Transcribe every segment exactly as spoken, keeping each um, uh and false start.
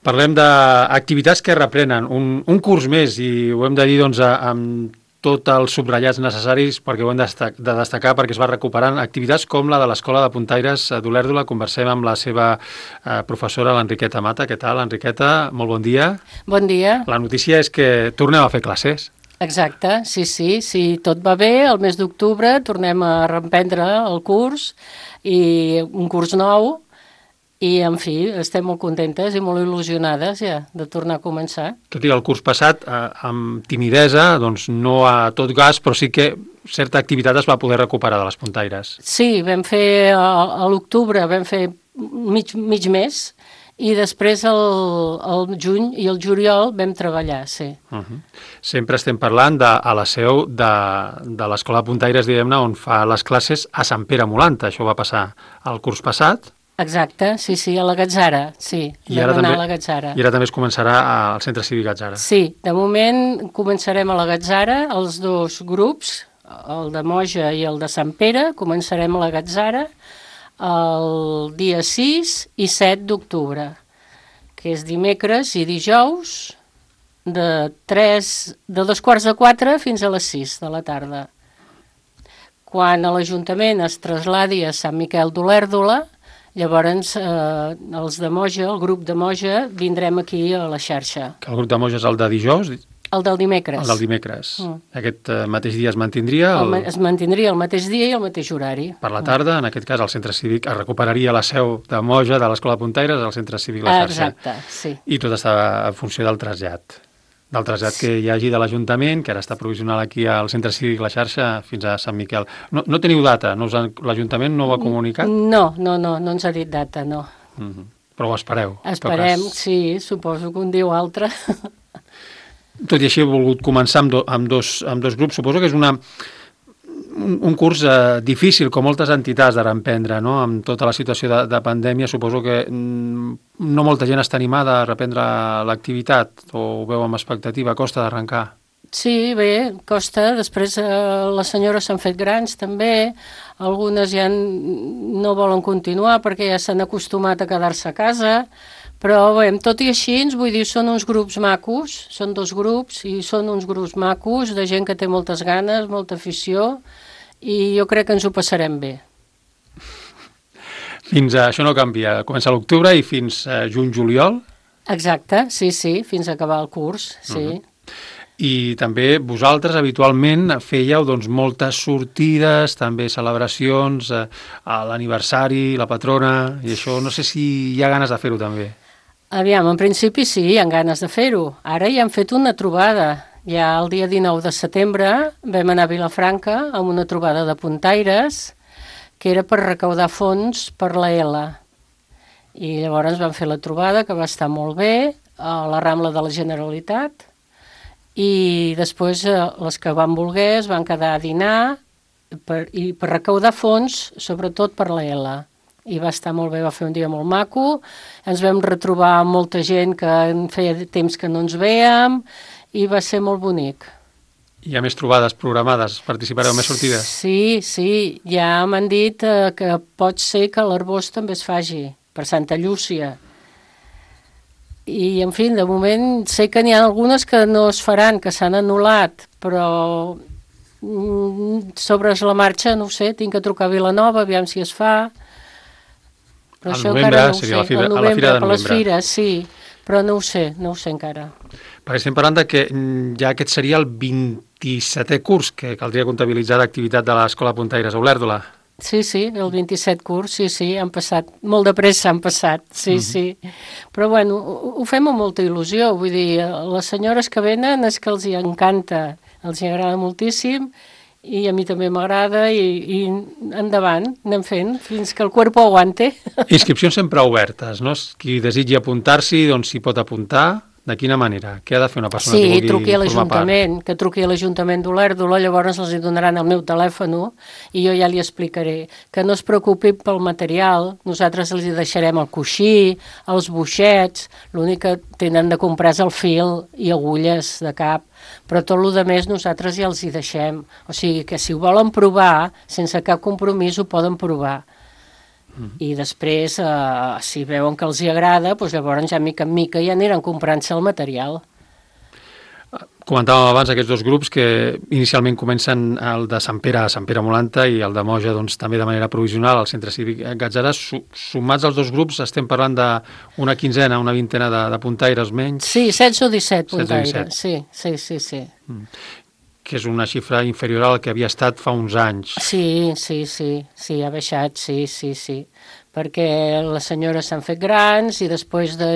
Parlem d'activitats que reprenen, un, un curs més, i ho hem de dir doncs, amb tots els subratllats necessaris perquè ho hem de destacar perquè es va recuperant activitats com la de l'Escola de Puntaires d'Olèrdola. Conversem amb la seva eh, professora, l'Enriqueta Mata. Què tal, Enriqueta? Molt bon dia. Bon dia. La notícia és que tornem a fer classes. Exacte, sí, sí. Si tot va bé, el mes d'octubre tornem a reprendre el curs, i un curs nou, i, en fi, estem molt contentes i molt il·lusionades ja de tornar a començar. Tot i el curs passat, eh, amb timidesa, doncs no a tot gas, però sí que certa activitat es va poder recuperar de les puntaires. Sí, vam fer a, a l'octubre, vam fer mig, mig mes, i després el, el juny i el juliol vam treballar, sí. Uh -huh. Sempre estem parlant de, a la seu de, de l'Escola de Puntaires, diguem-ne, on fa les classes a Sant Pere Molanta. Això va passar el curs passat. Exacte, sí, sí, a la Gatzara, sí, I ara, també, a la Gatzara. I ara també es començarà al Centre Cívic Gatzara. Sí, de moment començarem a la Gatzara, els dos grups, el de Moja i el de Sant Pere, començarem a la Gatzara el dia sis i set d'octubre, que és dimecres i dijous, de, tres, de dos quarts de quatre fins a les sis de la tarda. Quan a l'Ajuntament es trasladi a Sant Miquel d'Olèrdola, llavors, eh, els de Moja, el grup de Moja, vindrem aquí a la xarxa. Que el grup de Moja és el de dijous? El del dimecres. El del dimecres. Mm. Aquest uh, mateix dia es mantindria? El... El, es mantindria el mateix dia i el mateix horari. Per la tarda, en aquest cas, el centre cívic es recuperaria la seu de Moja, de l'Escola de Puntaires, al centre cívic La Xarxa. Exacte, sí. I tot està en funció del trasllat. Del trasllat sí. que hi hagi de l'Ajuntament, que ara està provisional aquí al centre cívic La Xarxa, fins a Sant Miquel. No, no teniu data? No l'Ajuntament no ho ha comunicat? No, no, no, no ens ha dit data, no. Mm-hmm. Però ho espereu? Esperem, sí, suposo que un dia o altre. Tot i així he volgut començar amb, do, amb, dos, amb dos grups. Suposo que és una, un, un curs eh, difícil, com moltes entitats de reprendre, no? Amb tota la situació de, de pandèmia, suposo que mm, no molta gent està animada a reprendre l'activitat, o ho veu amb expectativa, costa d'arrencar. Sí, bé, costa. Després eh, les senyores s'han fet grans també, algunes ja no volen continuar perquè ja s'han acostumat a quedar-se a casa, però bé, tot i així, vull dir, són uns grups macos, són dos grups, i són uns grups macos de gent que té moltes ganes, molta afició, i jo crec que ens ho passarem bé. Fins a, això no canvia, comença a l'octubre i fins a juny-juliol? Exacte, sí, sí, fins a acabar el curs, sí. Uh-huh. I també vosaltres habitualment fèieu doncs, moltes sortides, també celebracions, eh, a l'aniversari, la patrona, i això no sé si hi ha ganes de fer-ho també. Aviam, en principi sí, hi ha ganes de fer-ho. Ara ja hem fet una trobada. Ja el dia dinou de setembre vam anar a Vilafranca amb una trobada de puntaires que era per recaudar fons per la E L A. I llavors vam fer la trobada, que va estar molt bé, a la Rambla de la Generalitat, i després les que van voler es van quedar a dinar per, i per recaudar fons, sobretot per la E L A. I va estar molt bé, va fer un dia molt maco, ens vam retrobar amb molta gent que en feia temps que no ens vèiem, i va ser molt bonic. Hi ha més trobades programades? Participareu en més sortides? Sí, sí, ja m'han dit eh, que pot ser que l'Arbós també es faci, per Santa Llúcia. I, en fi, de moment sé que n'hi ha algunes que no es faran, que s'han anul·lat, però mm, sobre la marxa, no ho sé, tinc que trucar a Vilanova, aviam si es fa. Però al novembre no seria la, fira, novembre, a la fira de novembre. Per les fires, sí, però no ho sé, no ho sé encara. Perquè estem parlant de que ja aquest seria el vint-i-setè curs que caldria comptabilitzar d'activitat de l'Escola Puntaires a Olèrdola. Sí, sí, el vint-i-set curs, sí, sí, han passat, molt de pressa han passat, sí, uh-huh. sí. Però bueno, ho, ho fem amb molta il·lusió, vull dir, les senyores que venen és que els hi encanta, els hi agrada moltíssim, i a mi també m'agrada, i, i endavant, anem fent, fins que el cuerpo aguante. Inscripcions sempre obertes, no? Qui desitgi apuntar-s'hi, doncs s'hi pot apuntar. De quina manera? Què ha de fer una persona sí, que vulgui truqui a l'Ajuntament, que truqui a l'Ajuntament d'Olèrdola, llavors els donaran el meu telèfon i jo ja li explicaré. Que no es preocupi pel material, nosaltres els deixarem el coixí, els boixets, l'únic que tenen de comprar és el fil i agulles de cap, però tot el més nosaltres ja els hi deixem. O sigui que si ho volen provar, sense cap compromís ho poden provar. Mm. I després, eh, si veuen que els hi agrada, doncs llavors ja mica en mica ja aniran comprant-se el material. Comentàvem abans aquests dos grups que inicialment comencen el de Sant Pere a Sant Pere Molanta i el de Moja doncs, també de manera provisional al Centre Cívic Gatzara. Sumats els dos grups estem parlant d'una quinzena, una vintena de, de puntaires menys? Sí, setze o disset puntaires, disset. sí, sí, sí, sí. Mm. Que és una xifra inferior al que havia estat fa uns anys. Sí, sí, sí, sí, ha baixat, sí, sí, sí, perquè les senyores s'han fet grans i després de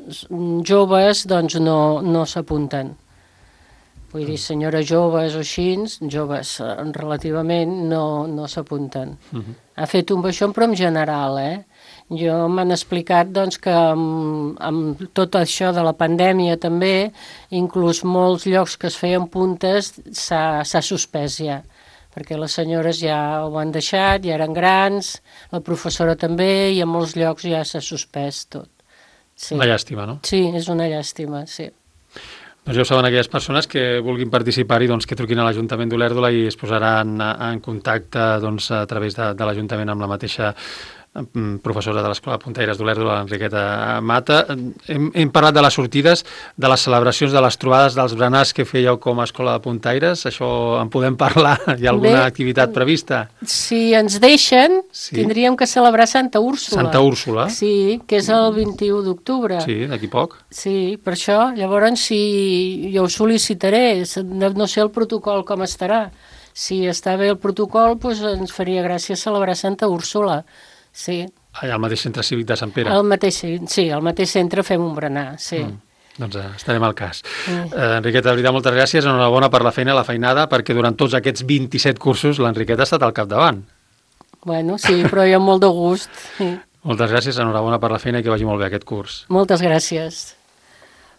joves doncs no, no s'apunten. Vull dir, senyores joves o així, joves relativament, no, no s'apunten. Uh-huh. Ha fet un baixón, però en general, eh? Jo m'han explicat doncs, que amb, amb tot això de la pandèmia també, inclús molts llocs que es feien puntes s'ha suspès ja, perquè les senyores ja ho han deixat, ja eren grans, la professora també, i en molts llocs ja s'ha suspès tot. Sí. Una llàstima, no? Sí, és una llàstima, sí. Doncs ja ho saben aquelles persones que vulguin participar-hi, doncs, que truquin a l'Ajuntament d'Olèrdola i es posaran en contacte doncs, a través de, de l'Ajuntament amb la mateixa professora de l'Escola de Puntaires d'Olèrdola, l'Enriqueta Mata. Hem, hem parlat de les sortides, de les celebracions, de les trobades dels berenars que fèieu com a Escola de Puntaires. Això en podem parlar? Hi ha alguna Bé, activitat prevista? Si ens deixen, sí. Tindríem que celebrar Santa Úrsula. Santa Úrsula? Sí, que és el vint-i-u d'octubre. Sí, d'aquí poc. Sí, per això, llavors, si jo ho sol·licitaré, no sé el protocol com estarà. Si està bé el protocol, doncs ens faria gràcia celebrar Santa Úrsula. Sí. Allà al mateix centre cívic de Sant Pere? Al mateix, sí, al mateix centre fem un berenar, sí. Mm. Doncs eh, estarem al cas. Mm. Eh, Enriqueta, de veritat, moltes gràcies, enhorabona per la feina, la feinada, perquè durant tots aquests vint-i-set cursos l'Enriqueta ha estat al capdavant. Bueno, sí, però jo amb molt de gust. Sí. Moltes gràcies, enhorabona per la feina i que vagi molt bé aquest curs. Moltes gràcies.